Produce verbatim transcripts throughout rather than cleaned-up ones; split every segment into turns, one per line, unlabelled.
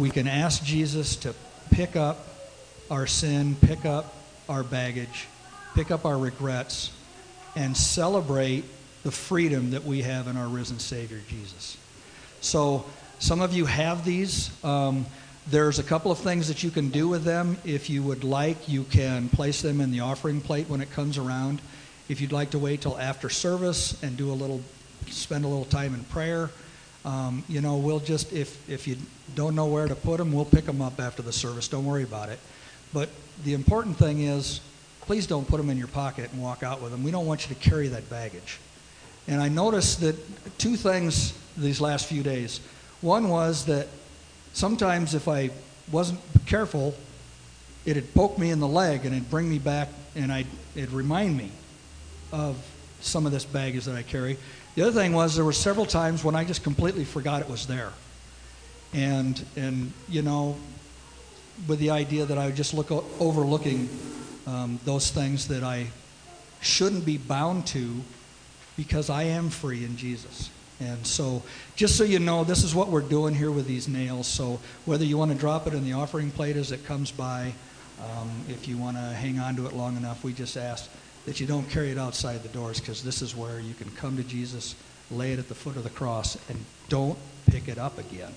we can ask Jesus to pick up our sin, pick up our baggage, pick up our regrets, and celebrate the freedom that we have in our risen Savior, Jesus. So some of you have these. Um, there's a couple of things that you can do with them. If you would like, you can place them in the offering plate when it comes around. If you'd like to wait till after service and do a little, spend a little time in prayer, um, you know, we'll just, if, if you don't know where to put them, we'll pick them up after the service. Don't worry about it. But the important thing is, please don't put them in your pocket and walk out with them. We don't want you to carry that baggage. And I noticed that two things these last few days. One was that sometimes if I wasn't careful, it'd poke me in the leg and it'd bring me back and I'd, it'd remind me of some of this baggage that I carry. The other thing was there were several times when I just completely forgot it was there. And, and you know, with the idea that I would just look o- overlooking um, those things that I shouldn't be bound to because I am free in Jesus. And so, just so you know, this is what we're doing here with these nails. So whether you want to drop it in the offering plate as it comes by, um, if you want to hang on to it long enough, we just ask that you don't carry it outside the doors, because this is where you can come to Jesus, lay it at the foot of the cross, and don't pick it up again.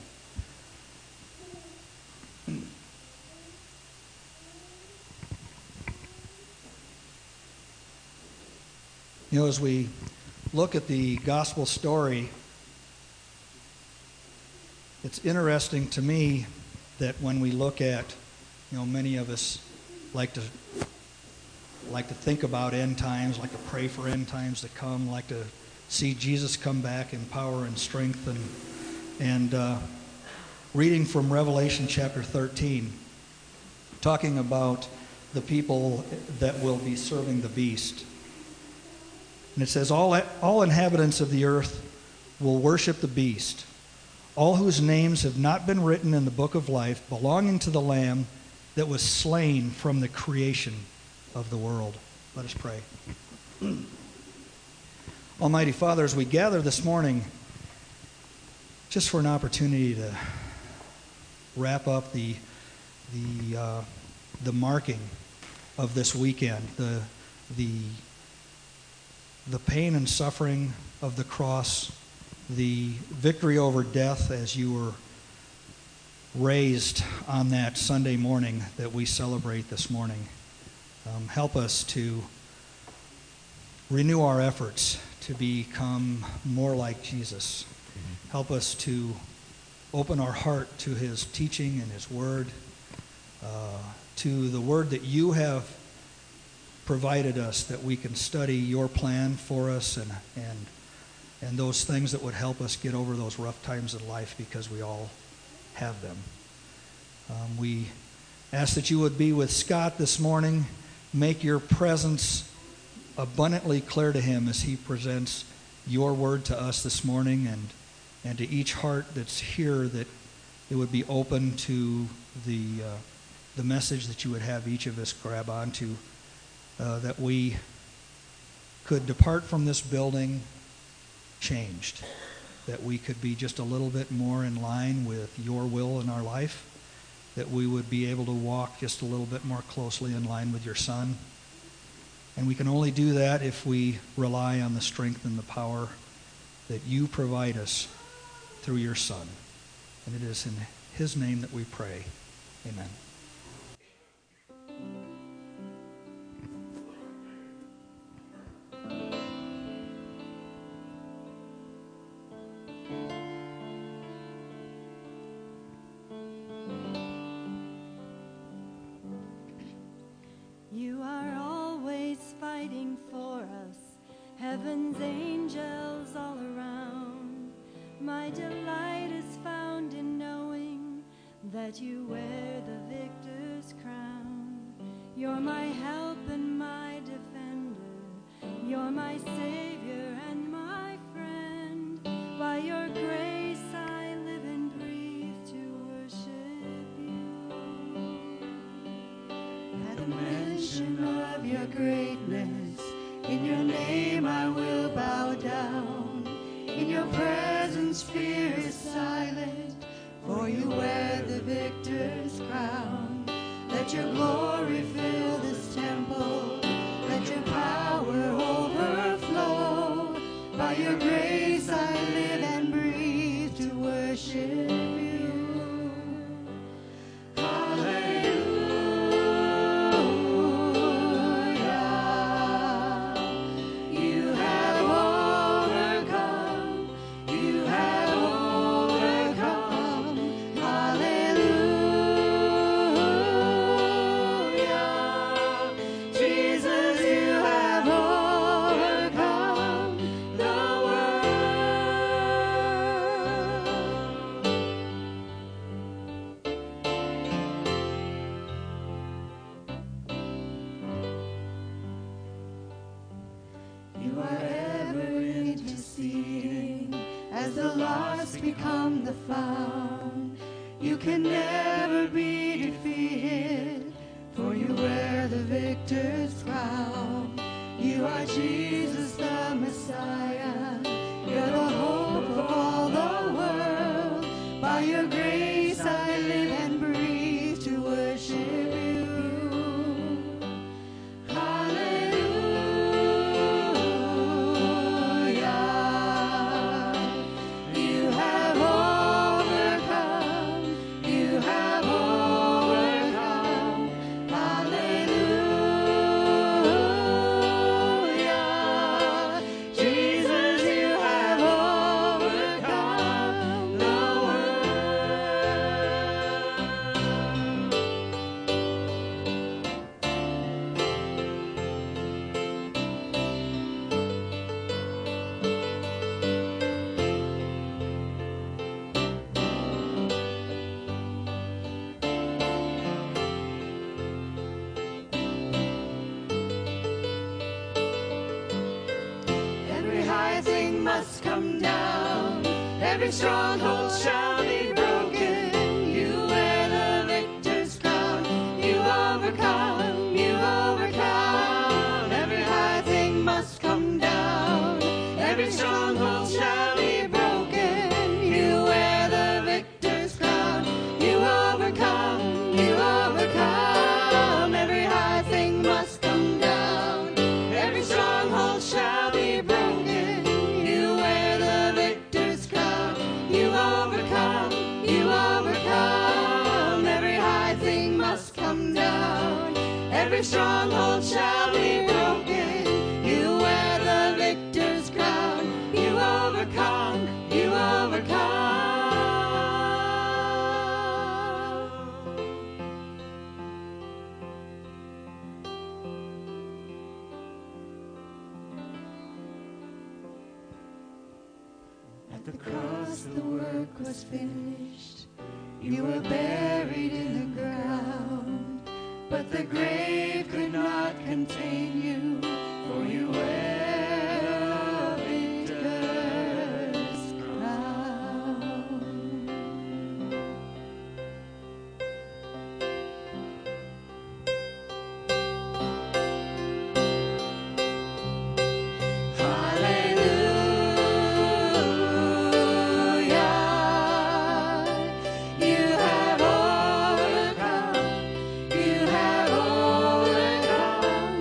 You know, as we look at the gospel story, it's interesting to me that when we look at, you know, many of us like to like to think about end times, like to pray for end times to come, like to see Jesus come back in power and strength, and and uh, reading from Revelation chapter thirteen, talking about the people that will be serving the beast. And it says, all, all inhabitants of the earth will worship the beast, all whose names have not been written in the book of life, belonging to the Lamb that was slain from the creation of the world. Let us pray. Almighty Father, as we gather this morning, just for an opportunity to wrap up the the uh, the marking of this weekend, the the the pain and suffering of the cross, the victory over death as you were raised on that Sunday morning that we celebrate this morning. Um, help us to renew our efforts to become more like Jesus. Mm-hmm. Help us to open our heart to his teaching and his word, uh, to the word that you have provided us, that we can study your plan for us, and and and those things that would help us get over those rough times in life, because we all have them. Um, we ask that you would be with Scott this morning. Make your presence abundantly clear to him as he presents your word to us this morning, and and to each heart that's here, that it would be open to the uh, the message that you would have each of us grab onto. Uh, that we could depart from this building changed, that we could be just a little bit more in line with your will in our life, that we would be able to walk just a little bit more closely in line with your Son. And we can only do that if we rely on the strength and the power that you provide us through your Son. And it is in his name that we pray. Amen.
You are always fighting for us, heaven's angels all around. My delight is found in knowing that you wear the victor's crown. You're my help and my defender, you're my savior and my friend. By your grace I live and breathe to worship you. At the mention of your greatness, in your name I will bow down. In your presence fear is silent, for you wear the victor's have found. You can never be defeated, for you wear the victor's crown. You are Jesus the Messiah. You're the hope of all the world. By your grace I live and breathe to worship you. Hallelujah. You have overcome. You have overcome. Hallelujah. Jesus, you have overcome the world. Every high thing must come down. Every stronghold shall be broken. You wear the victor's crown. You overcome. You overcome. Every high thing must come down. Every stronghold shall be broken. You wear the victor's crown. You overcome. You overcome. Every high thing must come down. Every stronghold shall be broken. You wear the victor's crown. You overcome. You overcome. Every high thing must come down. Every stronghold shall be broken. You wear the victor's crown. You overcome. You overcome. At the cross the work was finished. You were buried in the ground, but the grave could not contain you, for you wear a victor's crown. Hallelujah. You have overcome. You have overcome.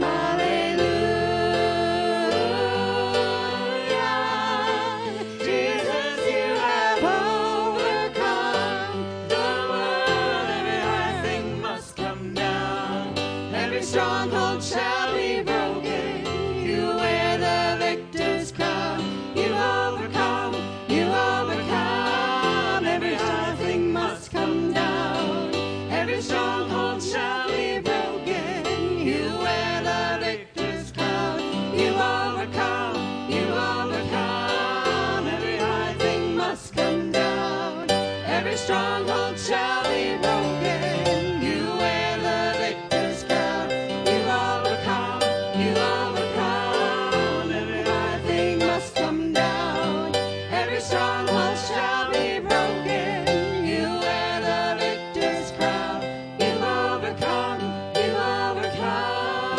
Hallelujah. Jesus, you have overcome the world. Every high thing must come down. Every stronghold shall be broken. You wear the victor's crown. You overcome. You overcome. Every high thing must come down. Every stronghold shall be broken. You wear the victor's crown. You overcome. You overcome. Every high thing must come down. Every stronghold shall be broken. You wear the victor's crown. You overcome. You overcome. Every high thing must come down. Every stronghold shall be broken. You wear the victor's crown. You overcome. You overcome.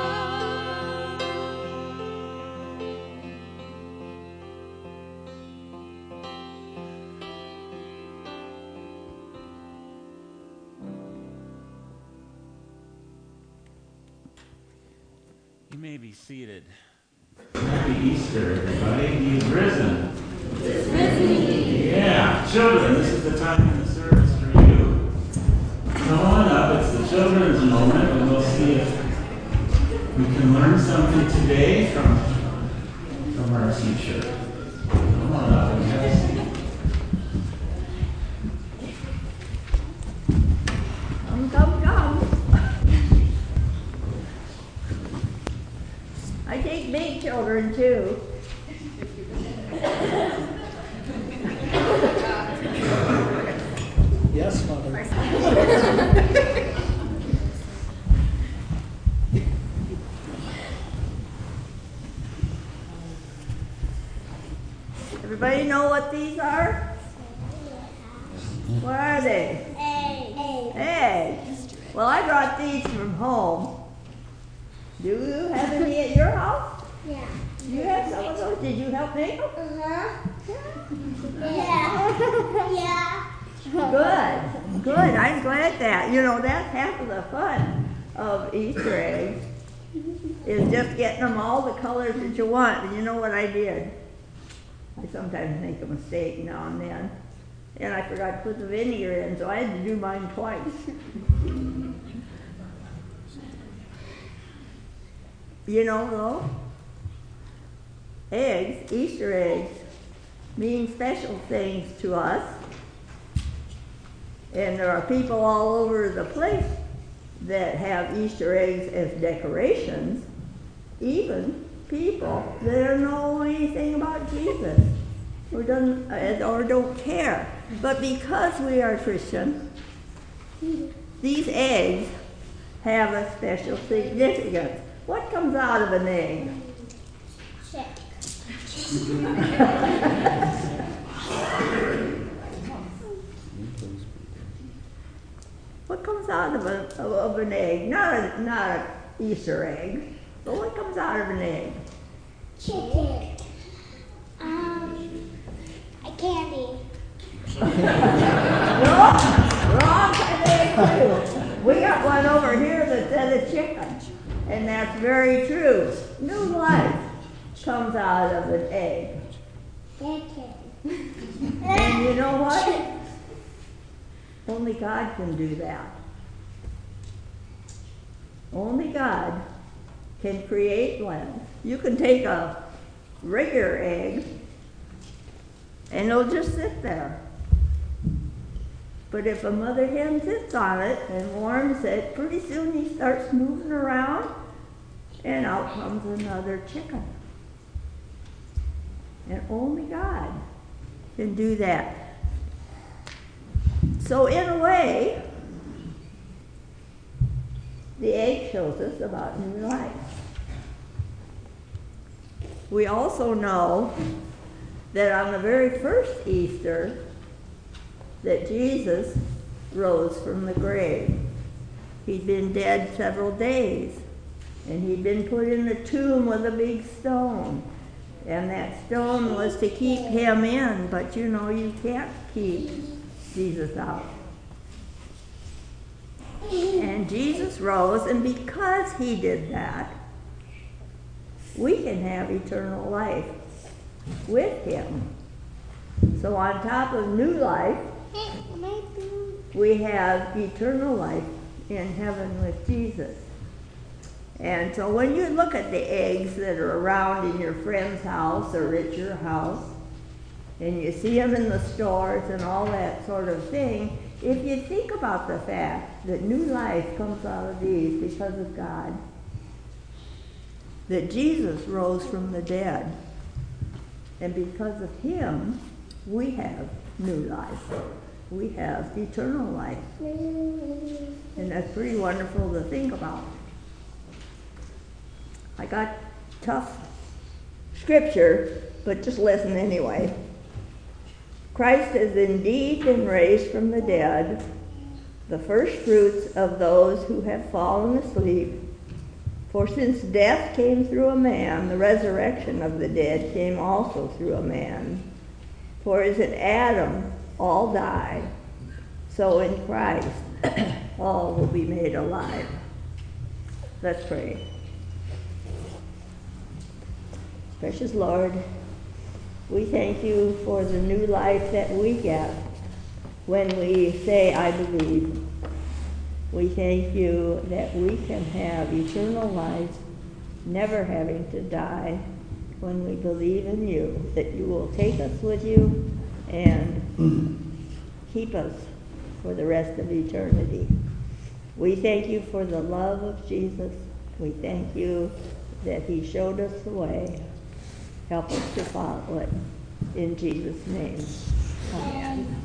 You may be seated. Happy Easter, everybody. He's risen. Yeah, children, this is the time in the service for you. Come on up. It's the children's moment, and we'll see if we can learn something today from, from our teacher. Come on up and have a seat.
Come, come, come. I take big children too.
Yes, Mother.
Everybody know what these are? What are they?
Eggs.
Eggs. Well, I brought these from home. Do you have any at your house?
Yeah.
Do you have some of those? Did you help make them?
Uh-huh. Yeah. Yeah.
Good. Good. I'm glad that. You know, that's half of the fun of Easter eggs, is just getting them all the colors that you want. And you know what I did? I sometimes make a mistake now and then. And I forgot to put the vinegar in, so I had to do mine twice. You know, though, eggs, Easter eggs, mean special things to us. And there are people all over the place that have Easter eggs as decorations, even people that don't know anything about Jesus or don't, or don't care. But because we are Christian, these eggs have a special significance. What comes out of an egg?
Chick.
What comes out of, a, of, of an egg? Not a, not an Easter egg, but what comes out of an egg?
Chicken. Um, a candy.
No, wrong kind of egg too. We got one over here that said a chicken, and that's very true. New life comes out of an egg.
Chicken.
And you know what? Only God can do that. Only God can create life. You can take a regular egg and it'll just sit there. But if a mother hen sits on it and warms it, pretty soon he starts moving around and out comes another chicken. And only God can do that. So in a way, the egg shows us about new life. We also know that on the very first Easter, that Jesus rose from the grave. He'd been dead several days, and he'd been put in the tomb with a big stone. And that stone was to keep him in, but you know, you can't keep Jesus out. And Jesus rose, and because he did that, we can have eternal life with him. So on top of new life, we have eternal life in heaven with Jesus. And so when you look at the eggs that are around in your friend's house or at your house, and you see them in the stores and all that sort of thing, if you think about the fact that new life comes out of these because of God, that Jesus rose from the dead, and because of him, we have new life. We have eternal life. And that's pretty wonderful to think about. I got tough scripture, but just listen anyway. Christ has indeed been raised from the dead, the first fruits of those who have fallen asleep. For since death came through a man, the resurrection of the dead came also through a man. For as in Adam all died, so in Christ all will be made alive. Let's pray. Precious Lord, we thank you for the new life that we get when we say, I believe. We thank you that we can have eternal life, never having to die, when we believe in you, that you will take us with you and keep us for the rest of eternity. We thank you for the love of Jesus. We thank you that he showed us the way. Help us to follow it. In Jesus' name, amen.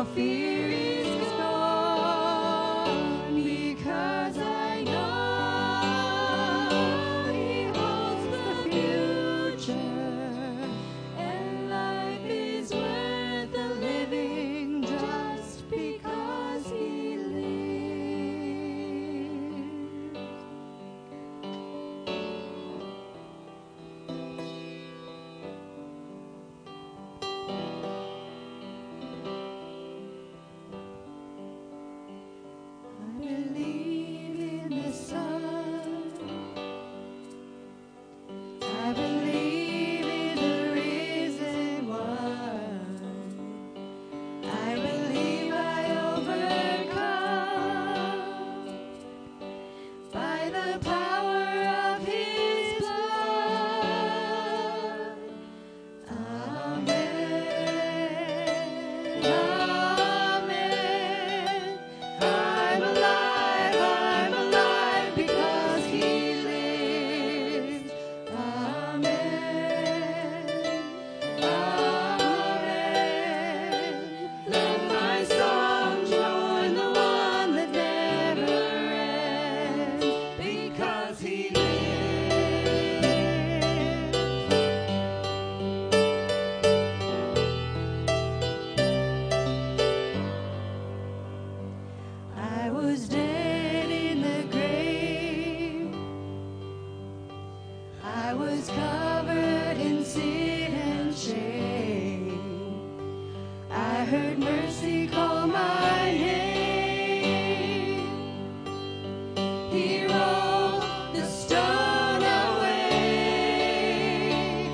all fear is gone, because I know He holds the future, and life is worth the living just because He lives. I believe in the sun. I believe in the risen one. I believe I overcome by the power of His blood. Amen. Amen. I'm alive, I'm alive because He lives. Amen. Amen. Let my song join the one that never ends, because He lives. I was dead in the grave. I was covered in sin and shame. I heard mercy call my name. He rolled the stone away.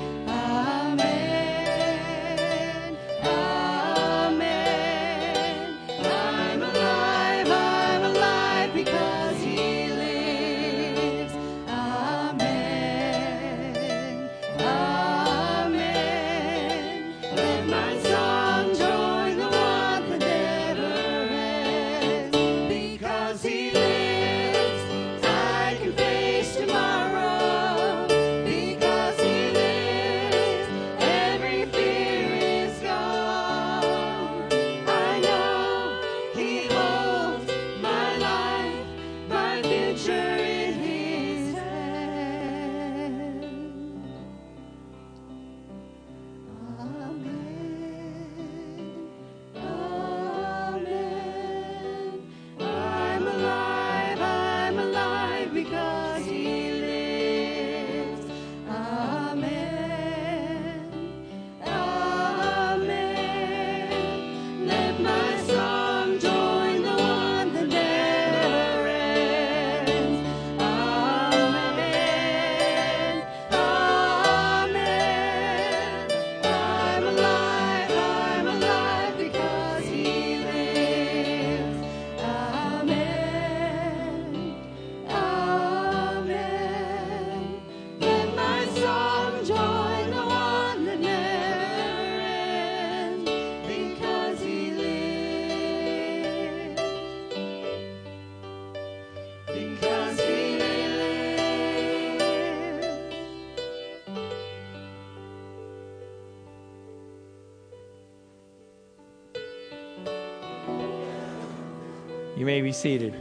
Amen. Amen. I'm alive, I'm alive because He lives. Amen. Amen. Let my song join the one that never ends, because He lives. I can face tomorrow, because He lives. Every fear is gone. I know He holds my life, my future in His hand. Amen. Amen. I'm alive, I'm alive because He lives. Amen. Amen. Let my song join the one that never ends. Amen. Amen. I'm alive, I'm alive because He lives. Amen. Amen. Let my song join the one that never ends, because He lives. Because He lives.
You may be seated.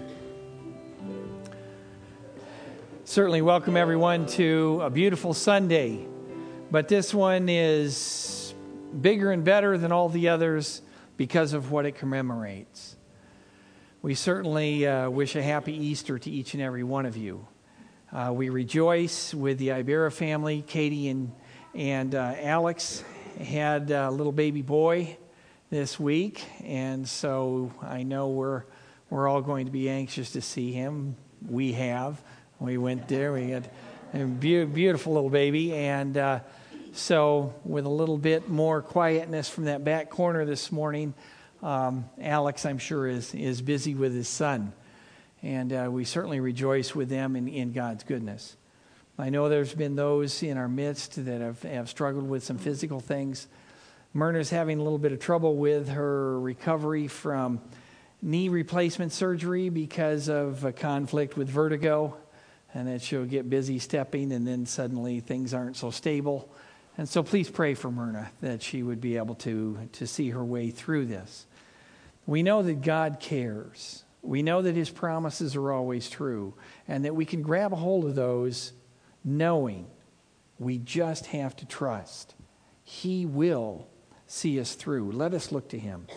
Certainly welcome everyone to a beautiful Sunday, but this one is bigger and better than all the others because of what it commemorates. We certainly uh, wish a happy Easter to each and every one of you. Uh, we rejoice with the Ibera family. Katie and, and uh, Alex had a little baby boy this week, and so I know we're we're all going to be anxious to see him. We have. We went there. We had a be- beautiful little baby, and uh, so with a little bit more quietness from that back corner this morning, um, Alex, I'm sure, is is busy with his son, and uh, we certainly rejoice with them in, in God's goodness. I know there's been those in our midst that have, have struggled with some physical things. Myrna's having a little bit of trouble with her recovery from knee replacement surgery because of a conflict with vertigo, and that she'll get busy stepping and then suddenly things aren't so stable. And so please pray for Myrna that she would be able to, to see her way through this. We know that God cares. We know that his promises are always true, and that we can grab a hold of those knowing we just have to trust. He will see us through. Let us look to him.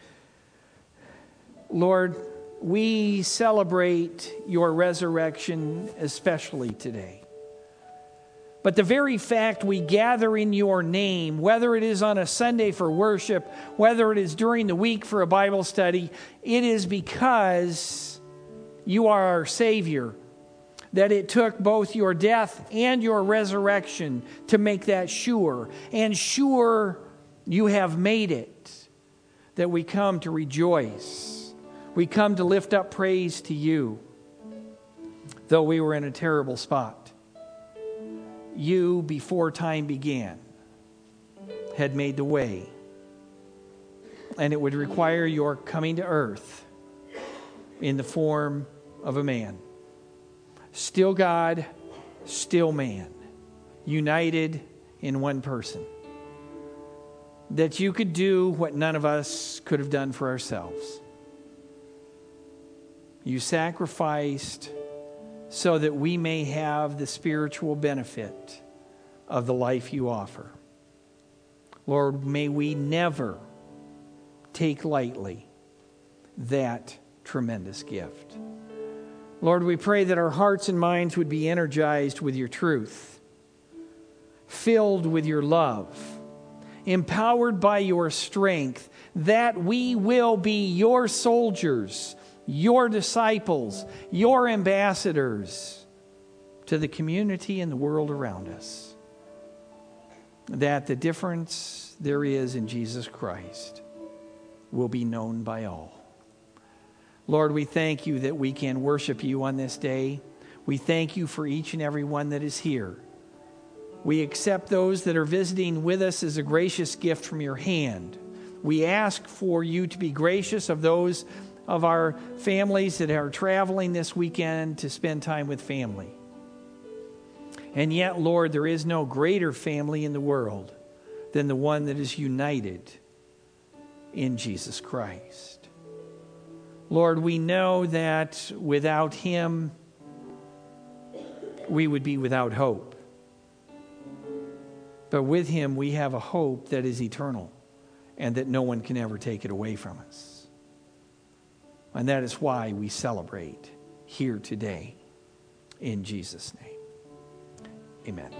Lord, we celebrate your resurrection especially today. But the very fact we gather in your name, whether it is on a Sunday for worship, whether it is during the week for a Bible study, it is because you are our Savior, that it took both your death and your resurrection to make that sure. And sure you have made it, that we come to rejoice. We come to lift up praise to you, though we were in a terrible spot. You, before time began, had made the way. And it would require your coming to earth in the form of a man. Still God, still man, united in one person. That you could do what none of us could have done for ourselves. You sacrificed so that we may have the spiritual benefit of the life you offer. Lord, may we never take lightly that tremendous gift. Lord, we pray that our hearts and minds would be energized with your truth, filled with your love, empowered by your strength, that we will be your soldiers, your disciples, your ambassadors to the community and the world around us. That the difference there is in Jesus Christ will be known by all. Lord, we thank you that we can worship you on this day. We thank you for each and every one that is here. We accept those that are visiting with us as a gracious gift from your hand. We ask for you to be gracious of those of our families that are traveling this weekend to spend time with family. And yet, Lord, there is no greater family in the world than the one that is united in Jesus Christ. Lord, we know that without him, we would be without hope. But with him, we have a hope that is eternal and that no one can ever take it away from us. And that is why we celebrate here today in Jesus' name. Amen.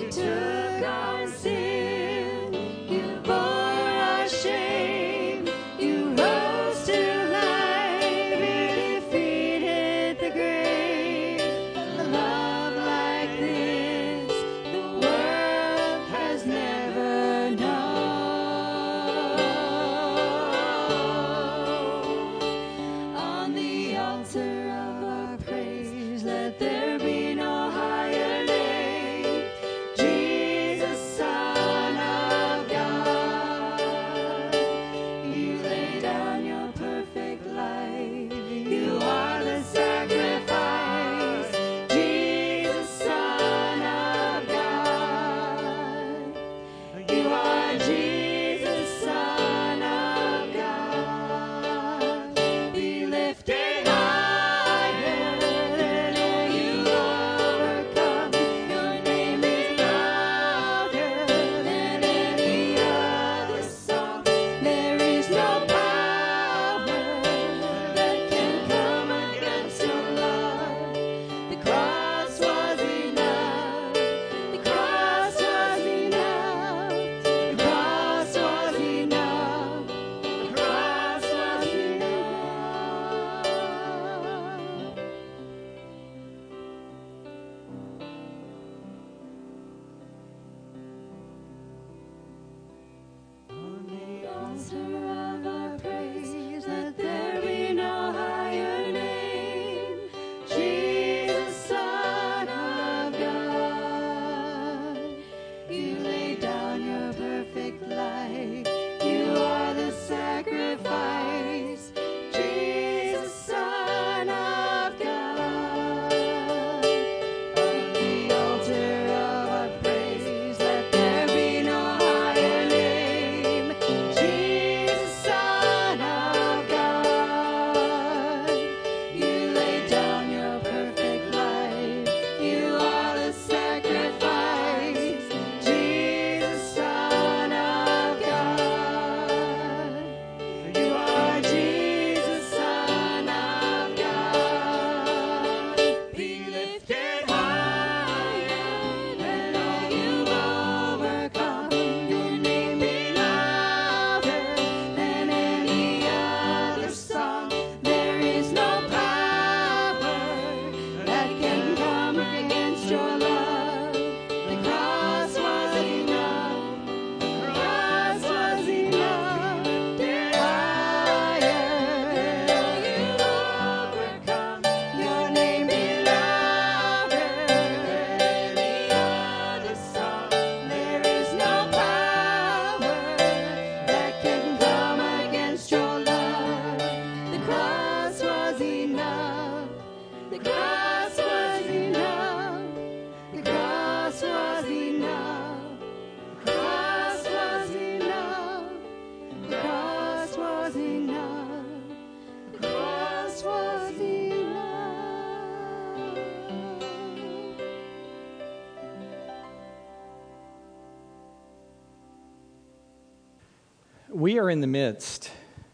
We are in the midst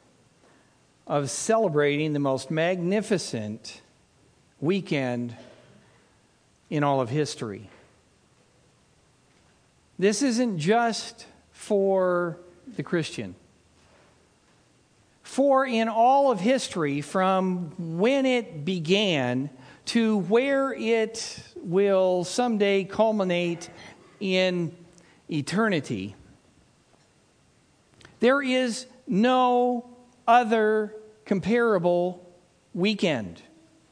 of celebrating the most magnificent weekend in all of history. This isn't just for the Christian. For in all of history, from when it began to where it will someday culminate in eternity, there is no other comparable weekend.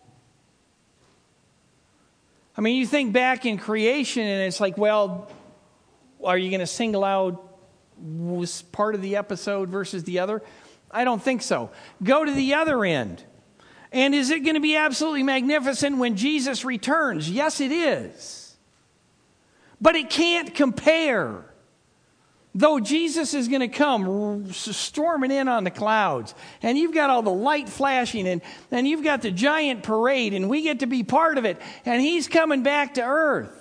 I mean, you think back in creation and it's like, well, are you going to single out was part of the episode versus the other? I don't think so. Go to the other end. And is it going to be absolutely magnificent when Jesus returns? Yes, it is. But it can't compare. Though Jesus is going to come storming in on the clouds, and you've got all the light flashing, and, and you've got the giant parade, and we get to be part of it, and he's coming back to earth.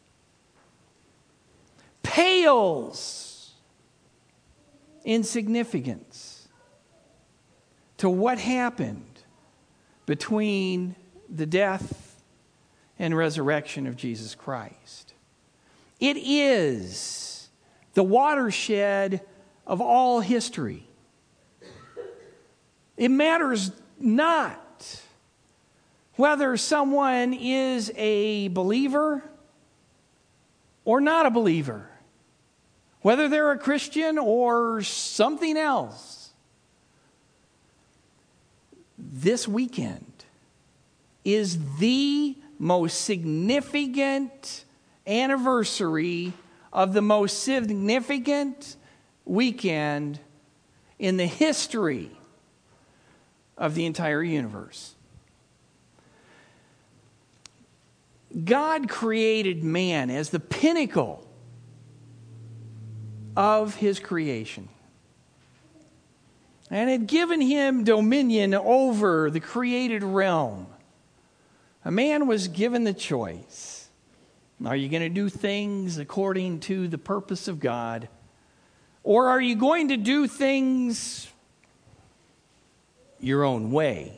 Pales in significance to what happened between the death and resurrection of Jesus Christ. It is the watershed of all history. It matters not whether someone is a believer or not a believer, whether they're a Christian or something else. This weekend is the most significant anniversary of the most significant weekend in the history of the entire universe. God created man as the pinnacle of his creation and had given him dominion over the created realm. A man was given the choice. Are you going to do things according to the purpose of God? Or are you going to do things your own way?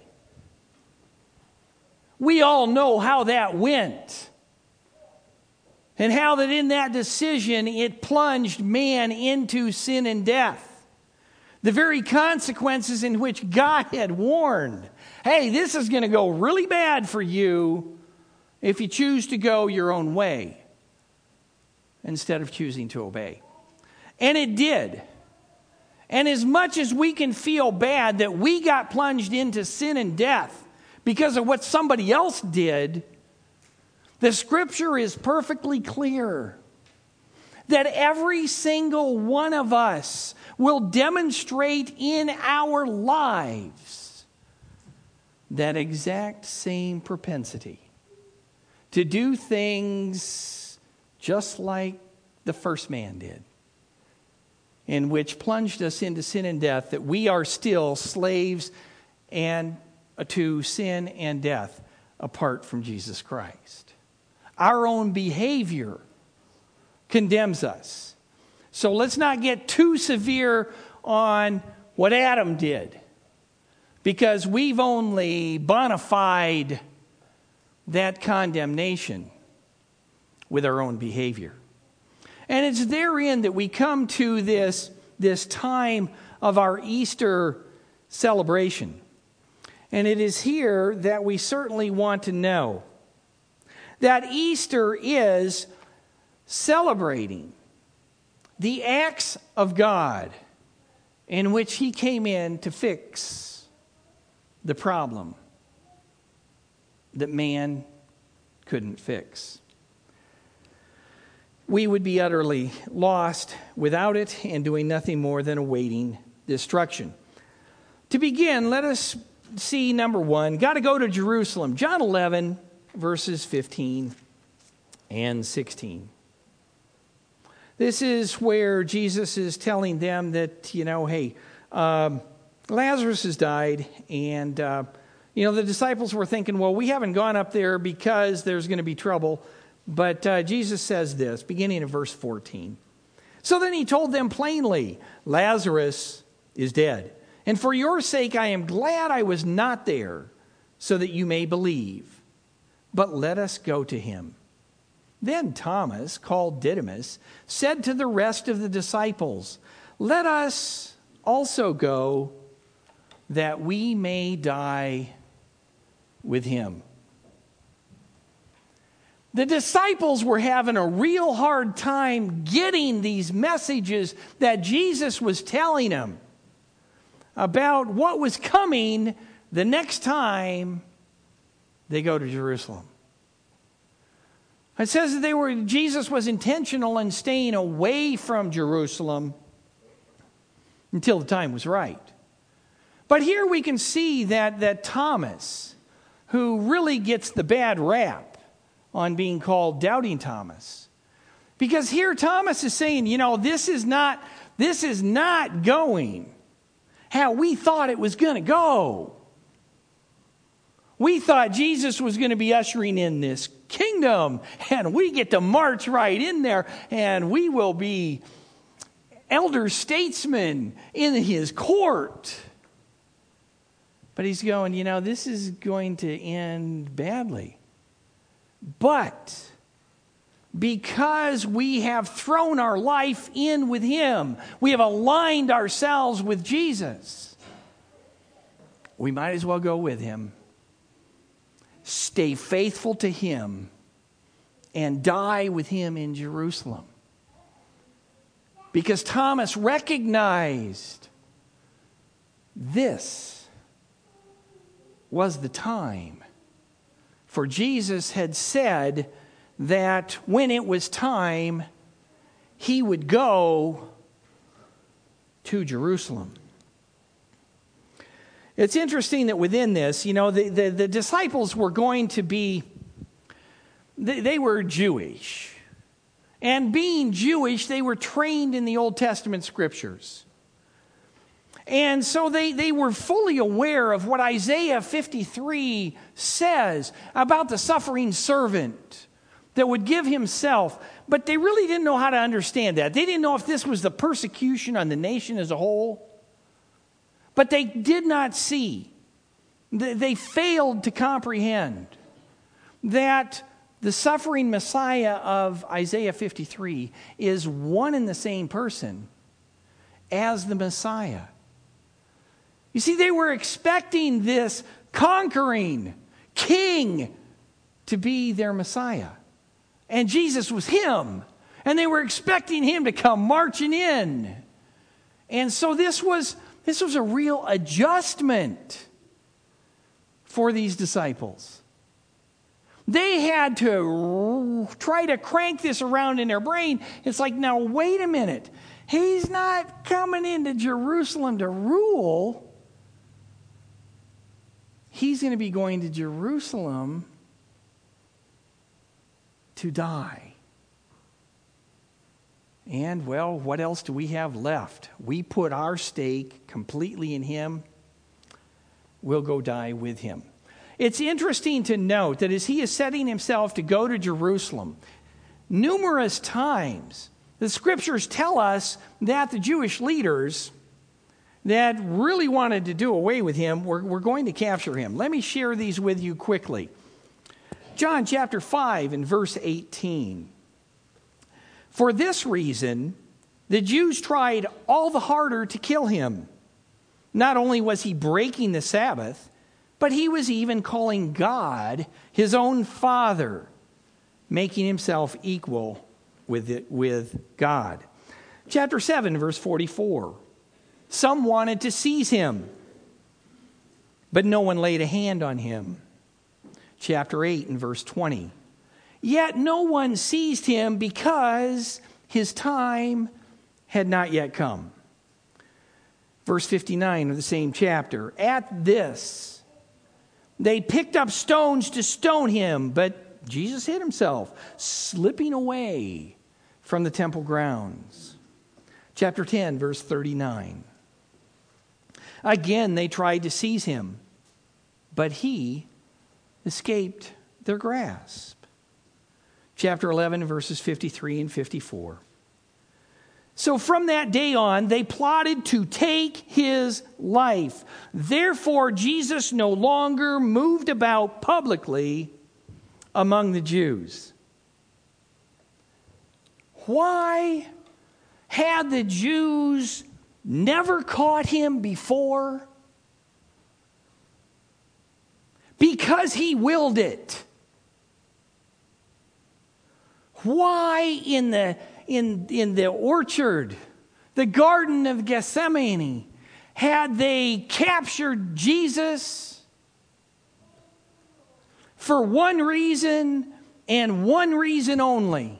We all know how that went. And how that in that decision it plunged man into sin and death. The very consequences in which God had warned. Hey, this is going to go really bad for you if you choose to go your own way instead of choosing to obey. And it did. And as much as we can feel bad that we got plunged into sin and death because of what somebody else did, the scripture is perfectly clear that every single one of us will demonstrate in our lives that exact same propensity to do things just like the first man did, in which plunged us into sin and death, that we are still slaves and to sin and death apart from Jesus Christ. Our own behavior condemns us. So let's not get too severe on what Adam did, because we've only bona fide that condemnation with our own behavior. And it's therein that we come to this, this time of our Easter celebration. And it is here that we certainly want to know that Easter is celebrating the acts of God in which he came in to fix the problem that man couldn't fix. We would be utterly lost without it and doing nothing more than awaiting destruction. To begin, let us see number one, got to go to Jerusalem. John eleven, verses fifteen and sixteen. This is where Jesus is telling them that, you know, hey, um, Lazarus has died, and, uh, you know, the disciples were thinking, well, we haven't gone up there because there's going to be trouble. But uh, Jesus says this, beginning in verse fourteen. So then he told them plainly, Lazarus is dead. And for your sake I am glad I was not there, so that you may believe. But let us go to him. Then Thomas, called Didymus, said to the rest of the disciples, let us also go, that we may die with him. The disciples were having a real hard time getting these messages that Jesus was telling them about what was coming the next time they go to Jerusalem. It says that they were, Jesus was intentional in staying away from Jerusalem until the time was right. But here we can see that, that Thomas, who really gets the bad rap on being called Doubting Thomas, because here Thomas is saying, you know, this is not, this is not going how we thought it was going to go. We thought Jesus was going to be ushering in this kingdom, and we get to march right in there, and we will be elder statesmen in his court. But he's going, you know, this is going to end badly. But because we have thrown our life in with Him. We have aligned ourselves with Jesus. We might as well go with Him. Stay faithful to Him and die with Him in Jerusalem. Because Thomas recognized this was the time. For Jesus had said that when it was time, He would go to Jerusalem. It's interesting that within this, you know, the, the, the disciples were going to be, they, they were Jewish. And being Jewish, they were trained in the Old Testament scriptures. And so they, they were fully aware of what Isaiah fifty-three says about the suffering servant that would give himself. But they really didn't know how to understand that. They didn't know if this was the persecution on the nation as a whole. But they did not see, they failed to comprehend that the suffering Messiah of Isaiah fifty-three is one and the same person as the Messiah. You see, they were expecting this conquering king to be their Messiah. And Jesus was him. And they were expecting him to come marching in. And so this was, this was a real adjustment for these disciples. They had to try to crank this around in their brain. It's like, now wait a minute. He's not coming into Jerusalem to rule. He's going to be going to Jerusalem to die. And, well, what else do we have left? We put our stake completely in Him. We'll go die with Him. It's interesting to note that as He is setting Himself to go to Jerusalem, numerous times the Scriptures tell us that the Jewish leaders that really wanted to do away with Him were, were going to capture Him. Let me share these with you quickly. John chapter five and verse eighteen. For this reason, the Jews tried all the harder to kill Him. Not only was He breaking the Sabbath, but He was even calling God His own Father, making Himself equal with it, with God. Chapter seven, verse forty-four. Some wanted to seize Him, but no one laid a hand on Him. Chapter eight and verse twenty. Yet no one seized Him because His time had not yet come. Verse fifty-nine of the same chapter. At this, they picked up stones to stone Him, but Jesus hid Himself, slipping away from the temple grounds. Chapter ten, verse thirty-nine. Again, they tried to seize Him, but He escaped their grasp. Chapter eleven, verses fifty-three and fifty-four. So from that day on, they plotted to take His life. Therefore, Jesus no longer moved about publicly among the Jews. Why had the Jews never caught Him before? Because He willed it. Why in the in in the orchard, the Garden of Gethsemane, had they captured Jesus? For one reason and one reason only.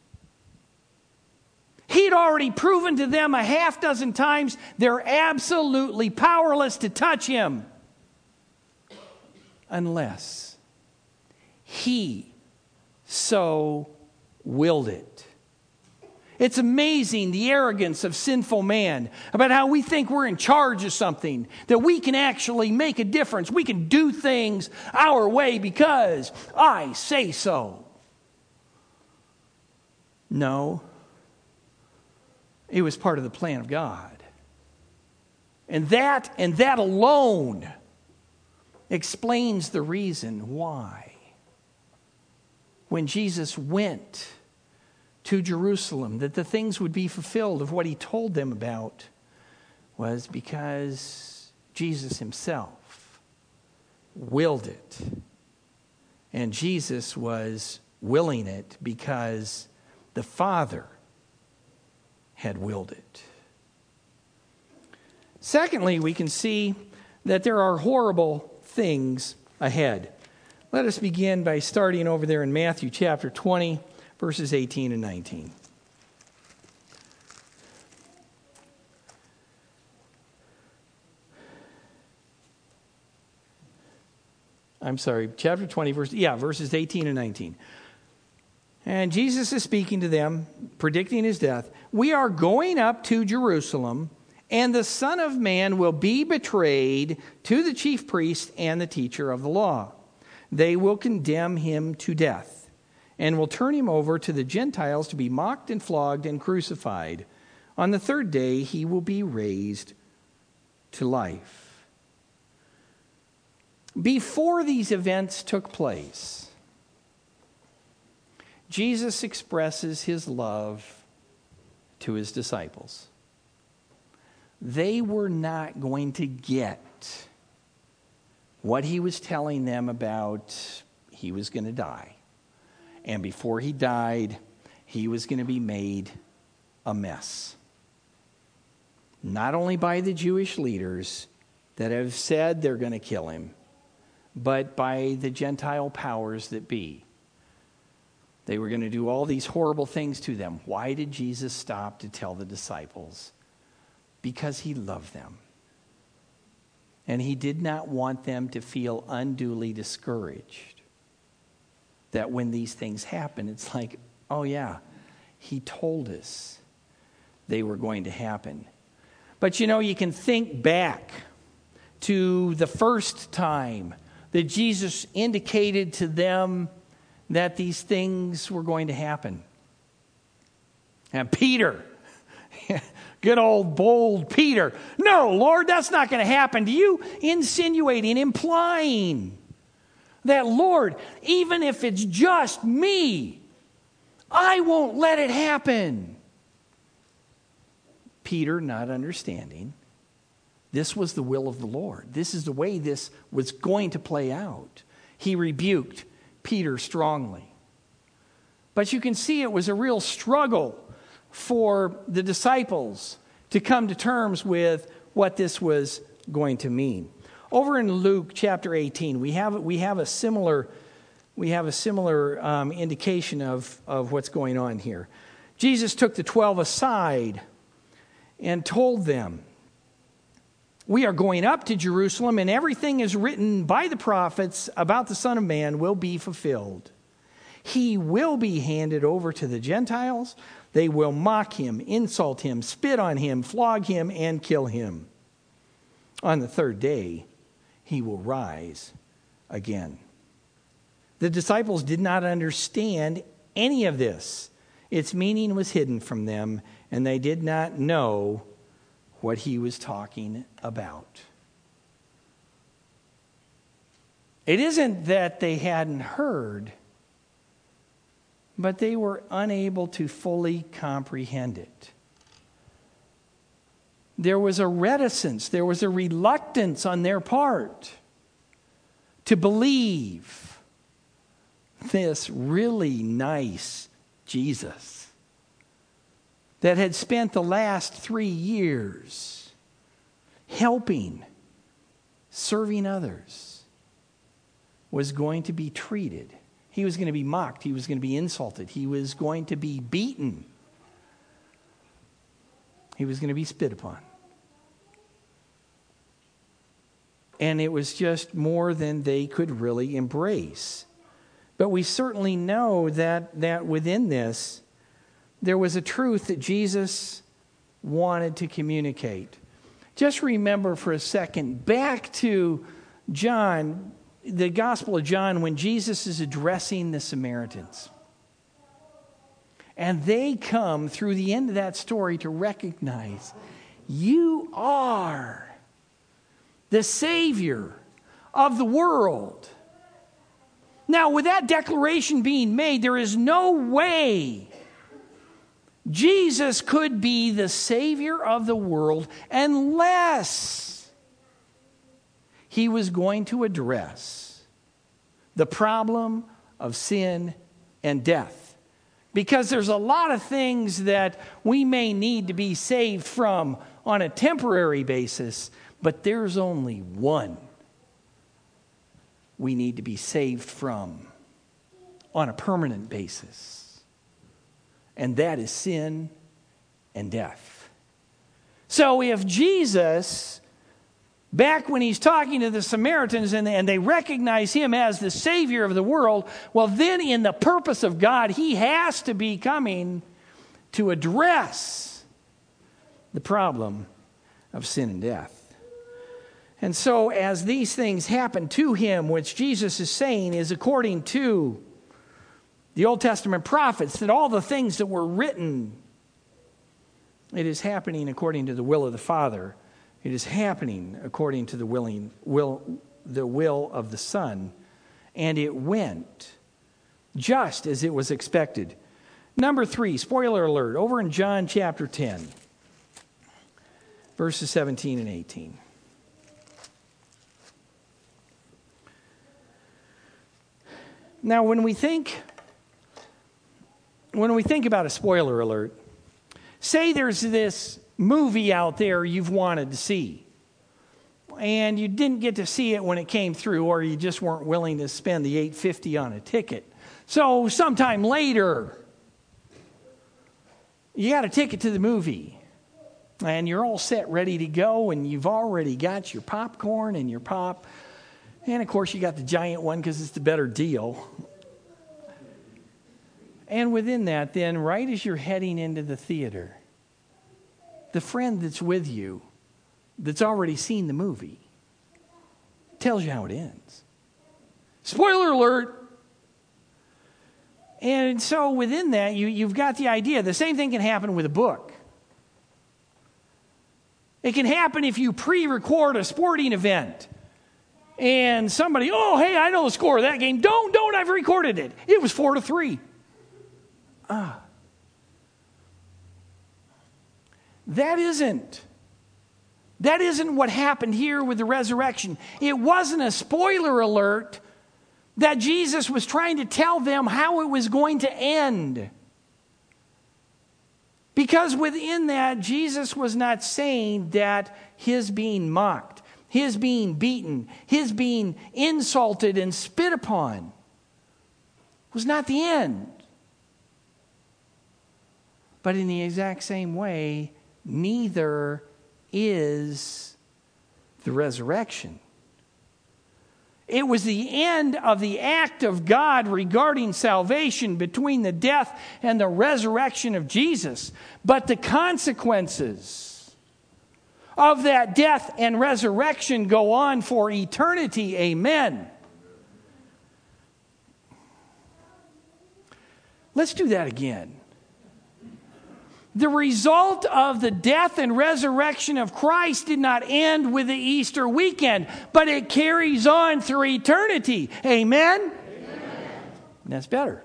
He'd already proven to them a half dozen times they're absolutely powerless to touch Him unless He so willed it. It's amazing the arrogance of sinful man about how we think we're in charge of something, that we can actually make a difference. We can do things our way because I say so. No. It was part of the plan of God. And that and that alone explains the reason why when Jesus went to Jerusalem, that the things would be fulfilled of what he told them about, was because Jesus himself willed it. And Jesus was willing it because the Father had willed it. Secondly, we can see that there are horrible things ahead. Let us begin by starting over there in Matthew chapter twenty, verses eighteen and nineteen. I'm sorry, chapter twenty, verse, yeah, verses eighteen and nineteen. And Jesus is speaking to them, predicting his death. We are going up to Jerusalem, and the Son of Man will be betrayed to the chief priest and the teacher of the law. They will condemn him to death, and will turn him over to the Gentiles to be mocked and flogged and crucified. On the third day, he will be raised to life. Before these events took place, Jesus expresses his love to his disciples. They were not going to get what he was telling them about he was going to die. And before he died, he was going to be made a mess. Not only by the Jewish leaders that have said they're going to kill him, but by the Gentile powers that be. They were going to do all these horrible things to them. Why did Jesus stop to tell the disciples? Because he loved them. And he did not want them to feel unduly discouraged. That when these things happen, it's like, oh yeah, he told us they were going to happen. But you know, you can think back to the first time that Jesus indicated to them that these things were going to happen. And Peter, good old bold Peter, no, Lord, that's not going to happen to you, insinuating, implying that, Lord, even if it's just me, I won't let it happen. Peter, not understanding, this was the will of the Lord. This is the way this was going to play out. He rebuked Peter strongly. But you can see it was a real struggle for the disciples to come to terms with what this was going to mean. Over in Luke chapter eighteen, we have we have a similar we have a similar um, indication of, of what's going on here. Jesus took the twelve aside and told them, we are going up to Jerusalem, and everything is written by the prophets about the Son of Man will be fulfilled. He will be handed over to the Gentiles. They will mock him, insult him, spit on him, flog him, and kill him. On the third day, he will rise again. The disciples did not understand any of this. Its meaning was hidden from them, and they did not know what he was talking about. It isn't that they hadn't heard, but they were unable to fully comprehend it. There was a reticence, there was a reluctance on their part to believe this really nice Jesus that had spent the last three years helping, serving others, was going to be treated. He was going to be mocked. He was going to be insulted. He was going to be beaten. He was going to be spit upon. And it was just more than they could really embrace. But we certainly know that, that within this, there was a truth that Jesus wanted to communicate. Just remember for a second, back to John, the Gospel of John, when Jesus is addressing the Samaritans. And they come through the end of that story to recognize, you are the Savior of the world. Now, with that declaration being made, there is no way Jesus could be the Savior of the world unless he was going to address the problem of sin and death. Because there's a lot of things that we may need to be saved from on a temporary basis, but there's only one we need to be saved from on a permanent basis. And that is sin and death. So if Jesus, back when he's talking to the Samaritans and, and they recognize him as the Savior of the world, well then in the purpose of God, he has to be coming to address the problem of sin and death. And so as these things happen to him, which Jesus is saying is according to the Old Testament prophets, that all the things that were written, it is happening according to the will of the Father. It is happening according to the willing will, the will of the Son. And it went just as it was expected. Number three, spoiler alert, over in John chapter ten, verses seventeen and eighteen. Now, when we think, when we think about a spoiler alert, say there's this movie out there you've wanted to see, and you didn't get to see it when it came through, or you just weren't willing to spend the eight dollars and fifty cents on a ticket. So sometime later, you got a ticket to the movie, and you're all set, ready to go, and you've already got your popcorn and your pop. And, of course, you got the giant one because it's the better deal. And within that, then, right as you're heading into the theater, the friend that's with you, that's already seen the movie, tells you how it ends. Spoiler alert! And so within that, you, you've got the idea. The same thing can happen with a book. It can happen if you pre-record a sporting event. And somebody, oh, hey, I know the score of that game. Don't, don't, I've recorded it. It was four to three. Ah. That isn't. That isn't what happened here with the resurrection. It wasn't a spoiler alert that Jesus was trying to tell them how it was going to end. Because within that, Jesus was not saying that his being mocked, his being beaten, his being insulted and spit upon was not the end. But in the exact same way, neither is the resurrection. It was the end of the act of God regarding salvation between the death and the resurrection of Jesus. But the consequences of that death and resurrection go on for eternity. Amen. Let's do that again. The result of the death and resurrection of Christ did not end with the Easter weekend, but it carries on through eternity. Amen? Amen. That's better.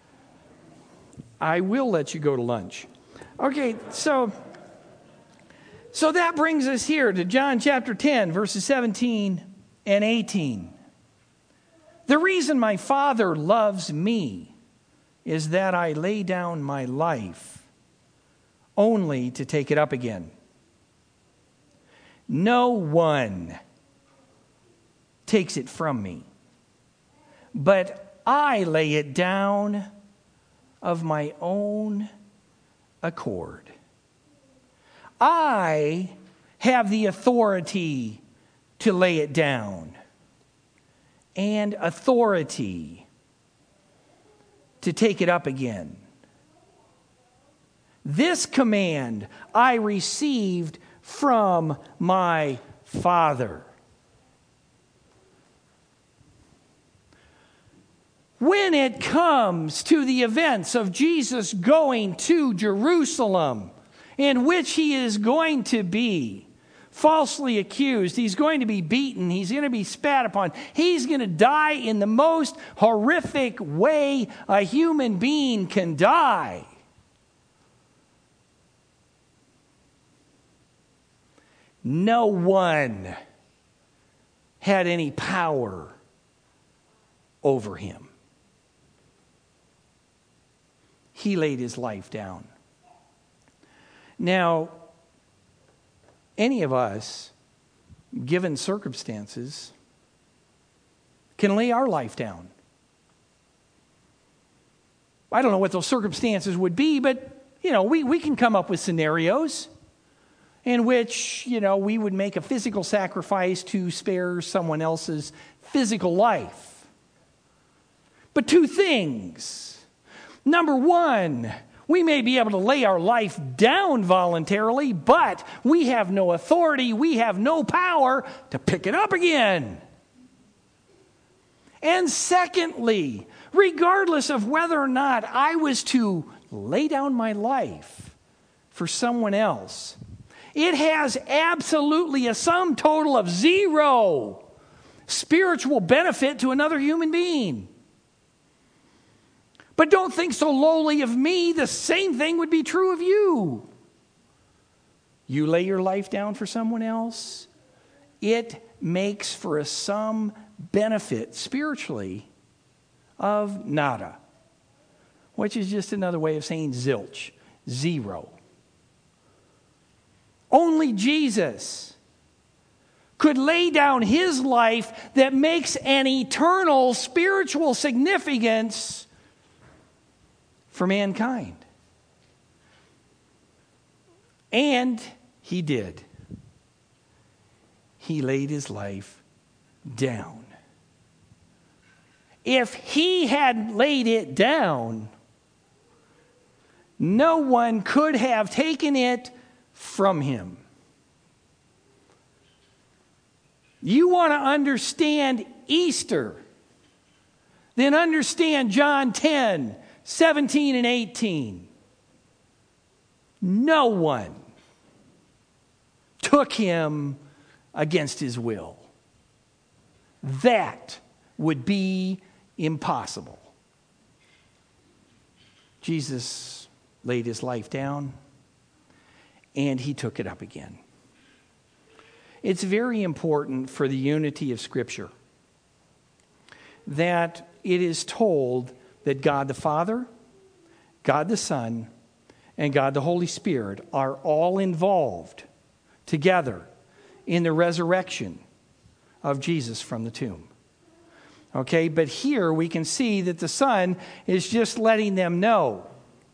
I will let you go to lunch. Okay, so, so that brings us here to John chapter ten, verses seventeen and eighteen. The reason my Father loves me is that I lay down my life only to take it up again. No one takes it from me, but I lay it down of my own accord. I have the authority to lay it down and authority to take it up again. This command I received from my Father. When it comes to the events of Jesus going to Jerusalem, in which he is going to be falsely accused, he's going to be beaten, he's going to be spat upon, he's going to die in the most horrific way a human being can die. no one had any power over him. He laid his life down. Now, any of us, given circumstances, can lay our life down. I don't know what those circumstances would be, but, you know, we, we can come up with scenarios in which, you know, we would make a physical sacrifice to spare someone else's physical life. But two things. Number one, we may be able to lay our life down voluntarily, but we have no authority, we have no power to pick it up again. And secondly, regardless of whether or not I was to lay down my life for someone else, it has absolutely a sum total of zero spiritual benefit to another human being. But don't think so lowly of me. The same thing would be true of you. You lay your life down for someone else, it makes for a sum benefit spiritually of nada, which is just another way of saying zilch, zero. Only Jesus could lay down his life that makes an eternal spiritual significance for mankind. And he did. He laid his life down. If he had laid it down, no one could have taken it from him. You want to understand Easter, then understand John ten, seventeen and eighteen. No one took him against his will. That would be impossible. Jesus laid his life down and he took it up again. It's very important for the unity of Scripture that it is told that God the Father, God the Son, and God the Holy Spirit are all involved together in the resurrection of Jesus from the tomb. Okay, but here we can see that the Son is just letting them know,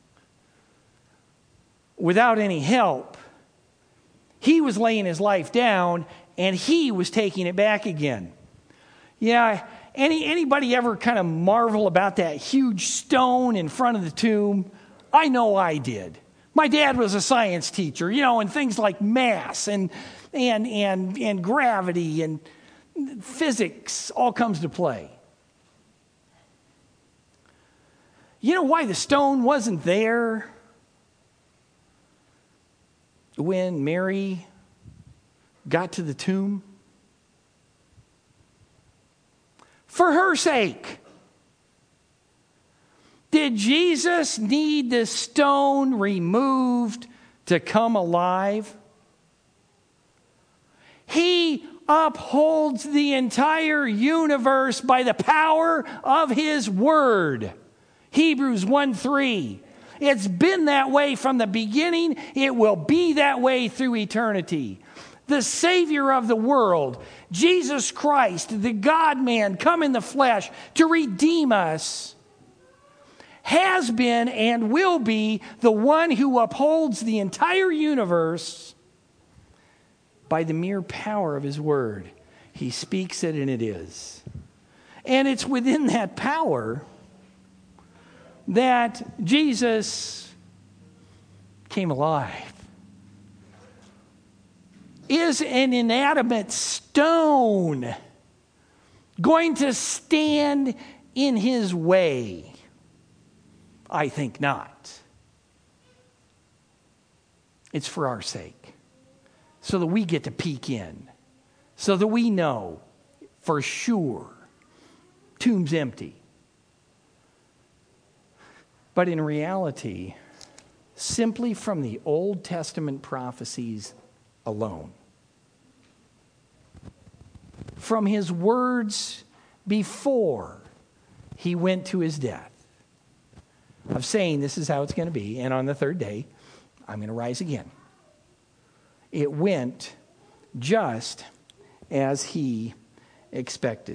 without any help, he was laying his life down and he was taking it back again. Yeah, any anybody ever kind of marvel about that huge stone in front of the tomb? I know I did. My dad was a science teacher, you know, and things like mass and and and and gravity and physics all comes to play. You know why the stone wasn't there when Mary got to the tomb? For her sake. Did Jesus need the stone removed to come alive? He upholds the entire universe by the power of his word. Hebrews one three. It's been that way from the beginning. It will be that way through eternity. The Savior of the world, Jesus Christ, the God-man, come in the flesh to redeem us, has been and will be the one who upholds the entire universe by the mere power of his word. He speaks it and it is. And it's within that power that Jesus came alive. Is an inanimate stone going to stand in his way? I think not. It's for our sake, so that we get to peek in, so that we know for sure tomb's empty. But in reality, simply from the Old Testament prophecies alone, from his words before he went to his death of saying, this is how it's going to be, and on the third day, I'm going to rise again. It went just as he expected.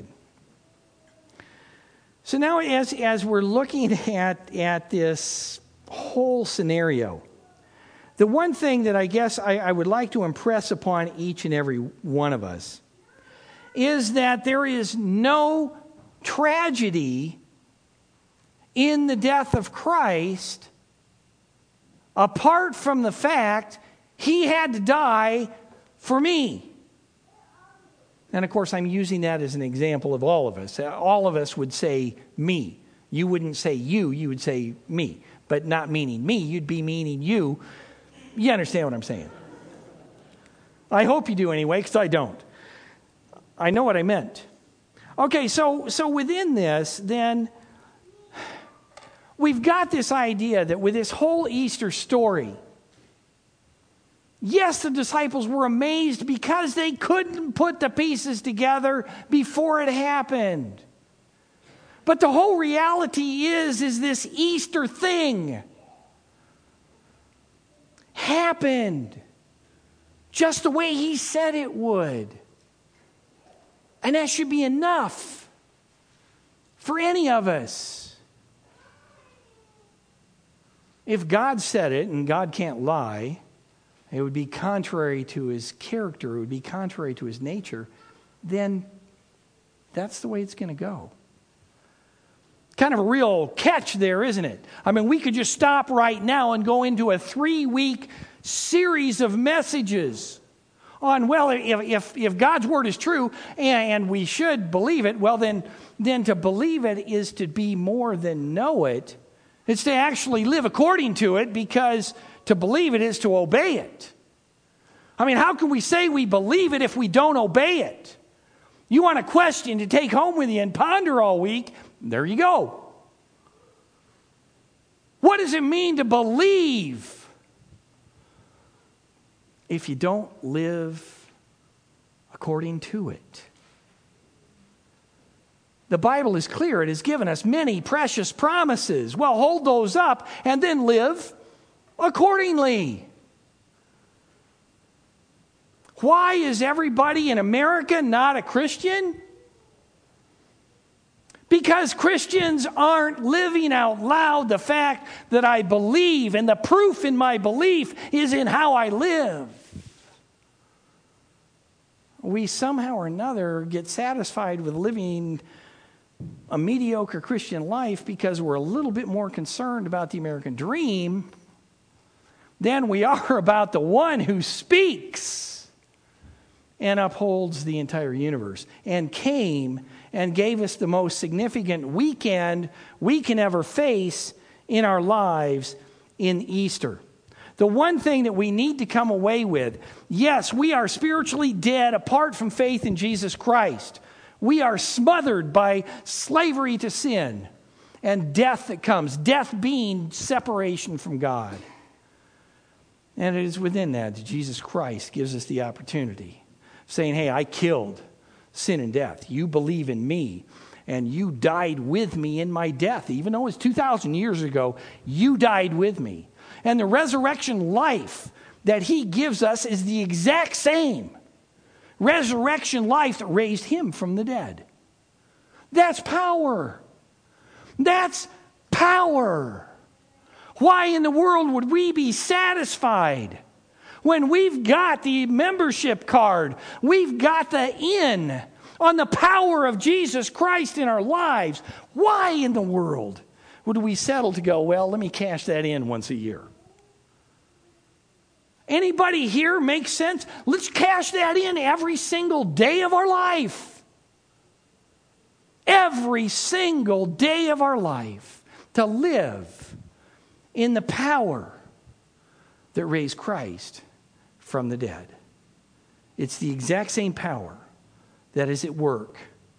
So now as, as we're looking at, at this whole scenario, the one thing that I guess I, I would like to impress upon each and every one of us is that there is no tragedy in the death of Christ apart from the fact he had to die for me. And of course, I'm using that as an example of all of us. All of us would say me. You wouldn't say you, you would say me. But not meaning me, you'd be meaning you. You understand what I'm saying? I hope you do anyway, because I don't. I know what I meant. Okay, so so within this, then, we've got this idea that with this whole Easter story, yes, the disciples were amazed because they couldn't put the pieces together before it happened. But the whole reality is, is this Easter thing happened just the way he said it would. And that should be enough for any of us. If God said it, and God can't lie, it would be contrary to his character, it would be contrary to his nature, then that's the way it's going to go. Kind of a real catch there, isn't it? I mean, we could just stop right now and go into a three-week series of messages on, well, if, if, if God's word is true, and, and we should believe it, well, then, then to believe it is to be more than know it. It's to actually live according to it, because to believe it is to obey it. I mean, how can we say we believe it if we don't obey it? You want a question to take home with you and ponder all week? There you go. What does it mean to believe if you don't live according to it? The Bible is clear. It has given us many precious promises. Well, hold those up and then live accordingly. Why is everybody in America not a Christian? Because Christians aren't living out loud the fact that I believe, and the proof in my belief is in how I live. We somehow or another get satisfied with living a mediocre Christian life because we're a little bit more concerned about the American dream than we are about the one who speaks and upholds the entire universe and came and gave us the most significant weekend we can ever face in our lives in Easter. The one thing that we need to come away with, yes, we are spiritually dead apart from faith in Jesus Christ. We are smothered by slavery to sin and death that comes, death being separation from God. And it is within that that Jesus Christ gives us the opportunity, saying, hey, I killed sin and death. You believe in me, and you died with me in my death. Even though it's two thousand years ago, you died with me. And the resurrection life that he gives us is the exact same resurrection life that raised him from the dead. That's power. That's power. Why in the world would we be satisfied when we've got the membership card, we've got the in on the power of Jesus Christ in our lives? Why in the world would we settle to go, well, let me cash that in once a year? Anybody here make sense? Let's cash that in every single day of our life. Every single day of our life to live in the power that raised Christ from the dead. It's the exact same power that is at work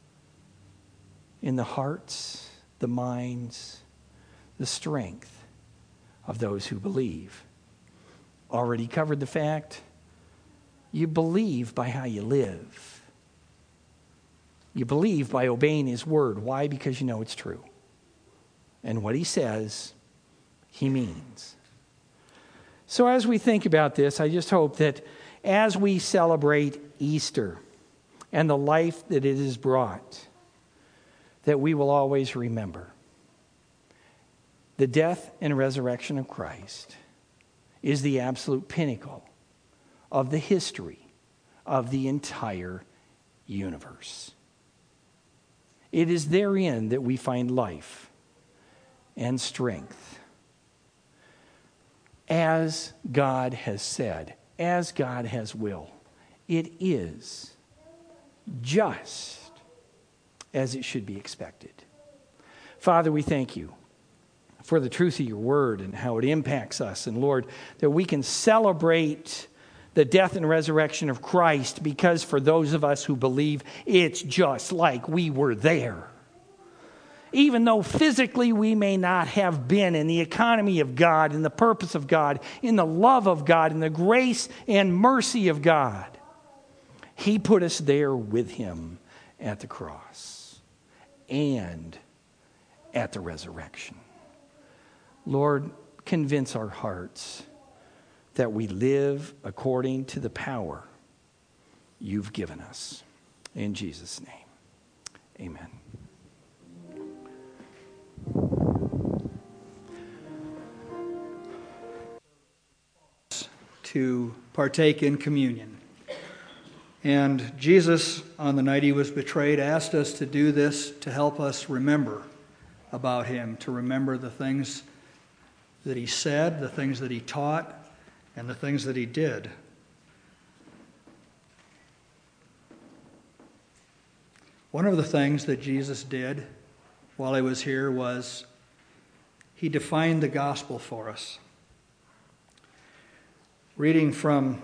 in the hearts, the minds, the strength of those who believe. Already covered the fact, you believe by how you live. You believe by obeying his word. Why? Because you know it's true. And what he says, he means. So as we think about this, I just hope that as we celebrate Easter and the life that it has brought, that we will always remember the death and resurrection of Christ is the absolute pinnacle of the history of the entire universe. It is therein that we find life and strength. As God has said, as God has willed, it is just as it should be expected. Father, we thank you for the truth of your word and how it impacts us. And Lord, that we can celebrate the death and resurrection of Christ because for those of us who believe, it's just like we were there. Even though physically we may not have been in the economy of God, in the purpose of God, in the love of God, in the grace and mercy of God, he put us there with him at the cross and at the resurrection. Lord, convince our hearts that we live according to the power you've given us. In Jesus' name, amen.
To partake in communion. And Jesus, on the night he was betrayed, asked us to do this to help us remember about him, to remember the things that he said, the things that he taught, and the things that he did. One of the things that Jesus did while he was here was he defined the gospel for us. Reading from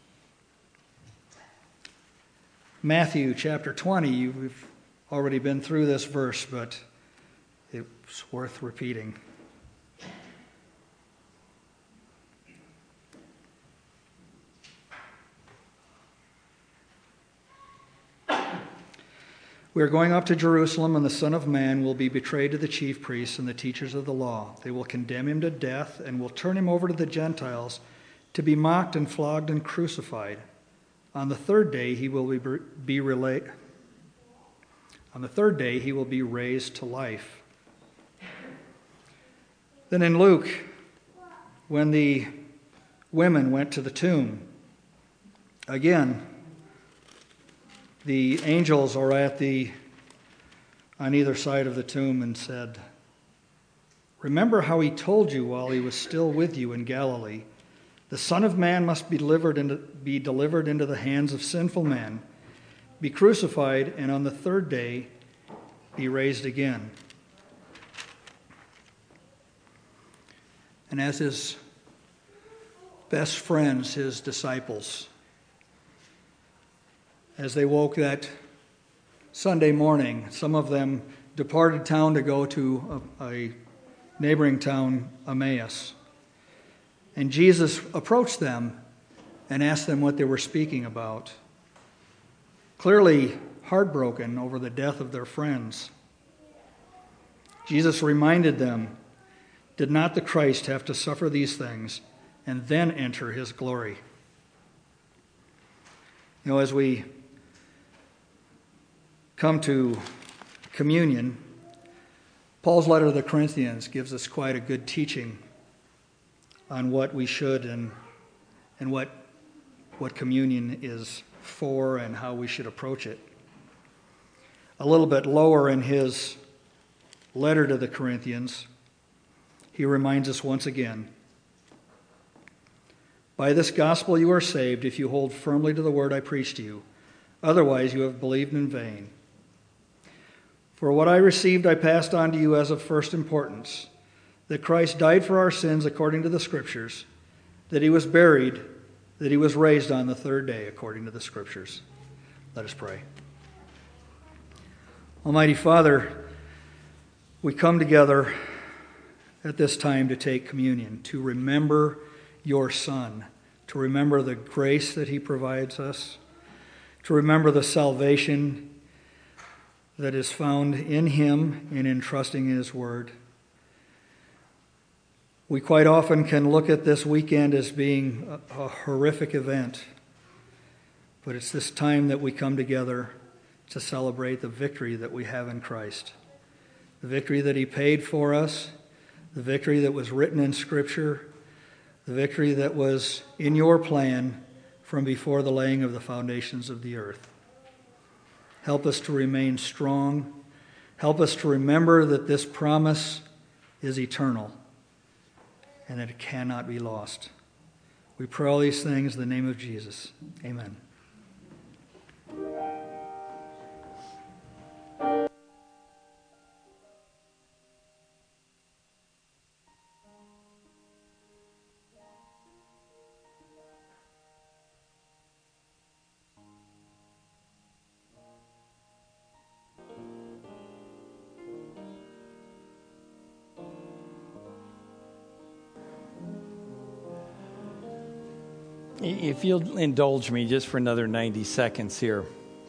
Matthew chapter twenty, we've already been through this verse, but it's worth repeating. We are going up to Jerusalem, and the Son of Man will be betrayed to the chief priests and the teachers of the law. They will condemn him to death and will turn him over to the Gentiles to be mocked and flogged and crucified. On the third day he will be, be relate. On the third day he will be raised to life. Then in Luke, when the women went to the tomb, again, the angels are at the on either side of the tomb and said, "Remember how he told you while he was still with you in Galilee, the Son of Man must be delivered into, be delivered into the hands of sinful men, be crucified, and on the third day be raised again." And as his best friends, his disciples, as they woke that Sunday morning, some of them departed town to go to a, a neighboring town, Emmaus. And Jesus approached them and asked them what they were speaking about. Clearly heartbroken over the death of their friends, Jesus reminded them, did not the Christ have to suffer these things and then enter his glory? You know, as we come to communion, Paul's letter to the Corinthians gives us quite a good teaching on what we should and and what what communion is for and how we should approach it. A little bit lower in his letter to the Corinthians, he reminds us once again, "By this gospel you are saved if you hold firmly to the word I preached to you. Otherwise you have believed in vain. For what I received I passed on to you as of first importance, that Christ died for our sins according to the Scriptures, that he was buried, that he was raised on the third day according to the Scriptures." Let us pray. Almighty Father, we come together at this time to take communion, to remember your Son, to remember the grace that he provides us, to remember the salvation that is found in him and in trusting in his word. We quite often can look at this weekend as being a, a horrific event, but it's this time that we come together to celebrate the victory that we have in Christ. The victory that he paid for us, the victory that was written in Scripture, the victory that was in your plan from before the laying of the foundations of the earth. Help us to remain strong. Help us to remember that this promise is eternal and that it cannot be lost. We pray all these things in the name of Jesus. Amen.
If you'll indulge me just for another ninety seconds here.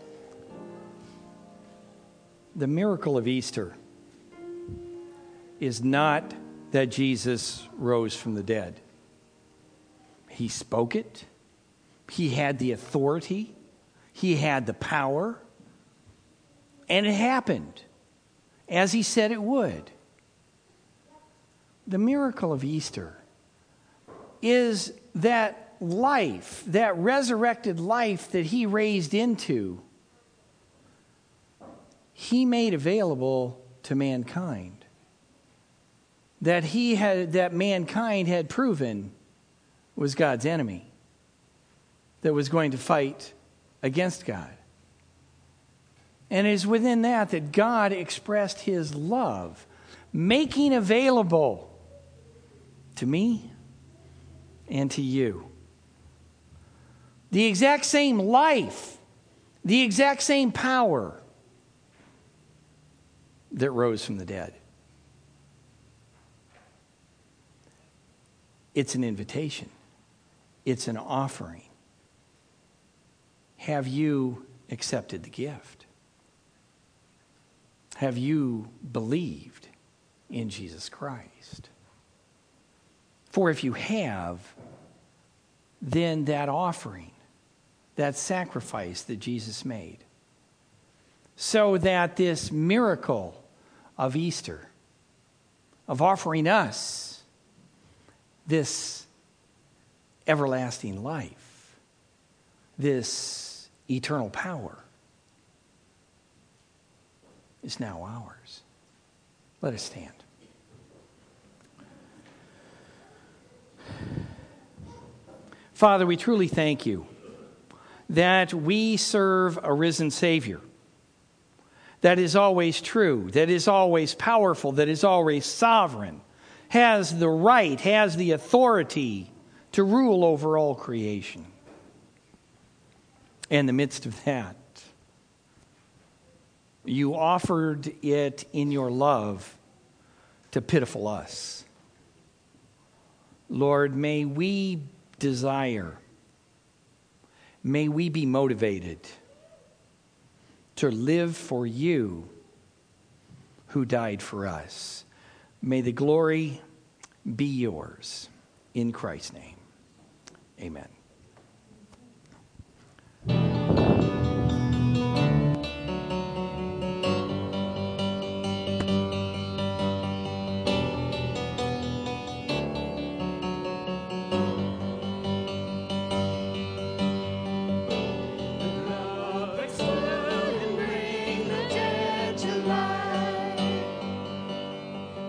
The miracle of Easter is not that Jesus rose from the dead. He spoke it. He had the authority. He had the power. And it happened as he said it would. The miracle of Easter is that life, that resurrected life that he raised into, he made available to mankind. That he had, that mankind had proven was God's enemy, that was going to fight against God. And it is within that that God expressed his love, making available to me and to you the exact same life, the exact same power that rose from the dead. It's an invitation. It's an offering. Have you accepted the gift? Have you believed in Jesus Christ? For if you have, then that offering, that sacrifice that Jesus made, so that this miracle of Easter, of offering us this everlasting life, this eternal power, is now ours. Let us stand. Father, we truly thank you that we serve a risen Savior that is always true, that is always powerful, that is always sovereign, has the right, has the authority to rule over all creation. In the midst of that, you offered it in your love to pitiful us. Lord, may we desire, may we be motivated to live for you who died for us. May the glory be yours. In Christ's name, amen.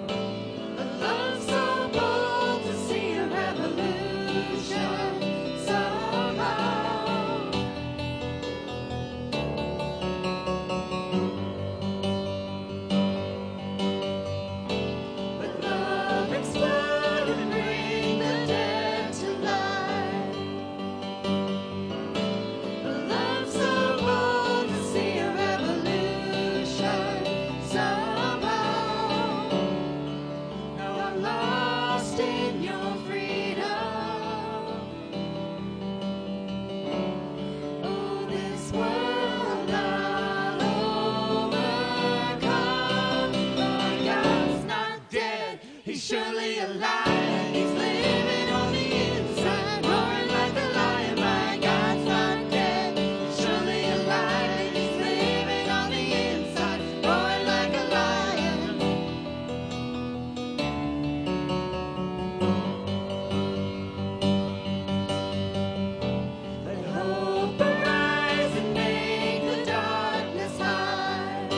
Love so bold to see a revolution. alive. He's living on the inside, roaring like a lion. My God's not dead. He's surely alive. He's living on the inside, roaring like a lion. Let hope arise and make the darkness hide.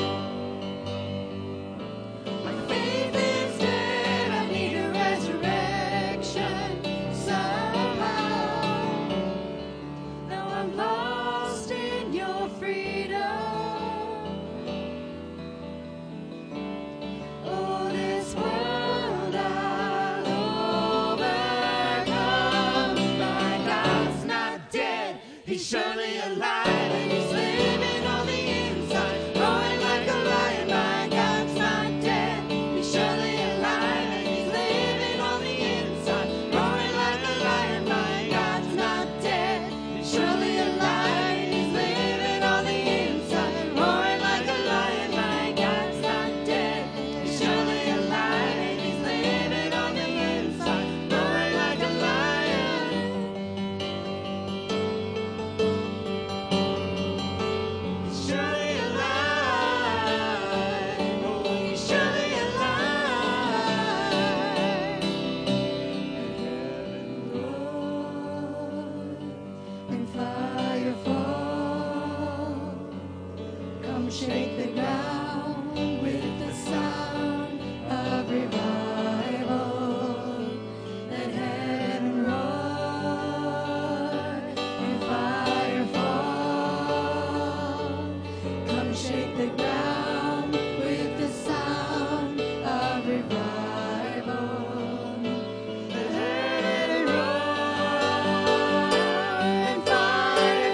My faith is dead, I need a resurrection somehow. Now I'm lost in your freedom. Oh, this world I'll overcome. My God's not dead, He's surely alive, and He's living on the inside, roaring like a lion. My God's not dead, He's surely alive, and He's living on the inside, roaring like a lion. My God's not dead, He's surely alive, and He's living on the inside, roaring like a lion. My God's not dead, He's surely alive, and He's living on the inside, roaring like a lion. He's surely alive. Oh, He's surely alive. Heaven roars and fire fall. Come shake the ground with the sound of revival. Let heaven roar and fire fall. Come shake the ground with the sound of revival. Let heaven roar and fire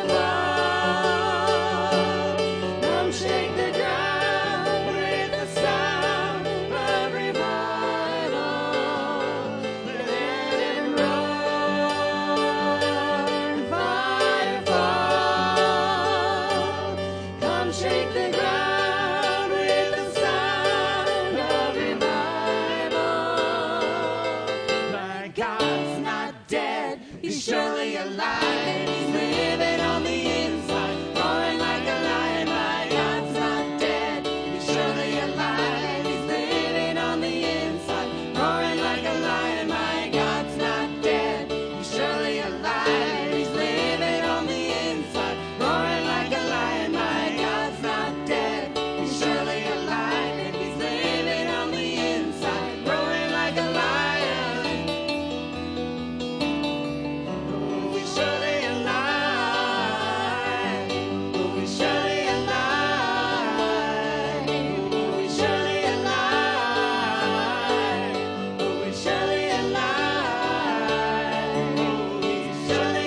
fall. Come shake the ground with the sound of revival. Let heaven roar and fire fall. Come shake the ground with the sound of revival. My God's not dead, He's surely alive. He's living on the inside, roaring like a lion. My God's not dead, He's surely alive. He's living on the inside, roaring like a lion. My God's not dead, He's surely alive. He's living on the inside, roaring like a lion. My God's not dead, He's surely alive, and He's living on the inside, roaring like a lion. Oh, He's surely alive. Oh, He's surely alive. Oh, He's surely alive. Oh, He's surely alive. Oh, He's surely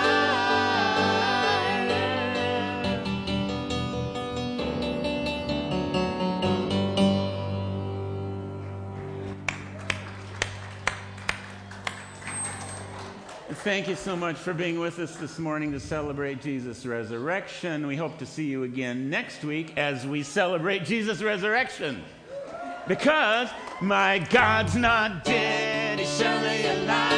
Thank you so much for being with us this morning to celebrate Jesus' resurrection. We hope to see you again next week as we celebrate Jesus' resurrection. Because my God's not dead, He's surely alive.